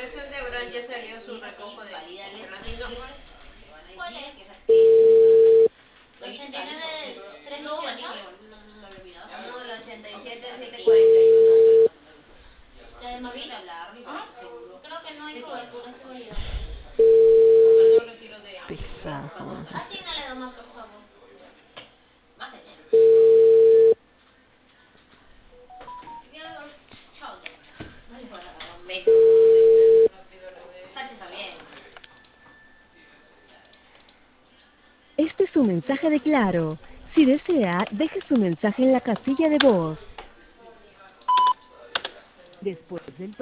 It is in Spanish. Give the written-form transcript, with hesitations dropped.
aplicación de Brand ya salió su recojo de gelatina. ¿Cuál es? 89, 318. No, la 87-741. ¿La de Mavi? ¿Ah? Creo que no hay cobertura, se me olvidó. No retiro de Pesada con eso. Asignale nomás, por favor. Este es un mensaje de Claro. Si desea, deje su mensaje en la casilla de voz. Después del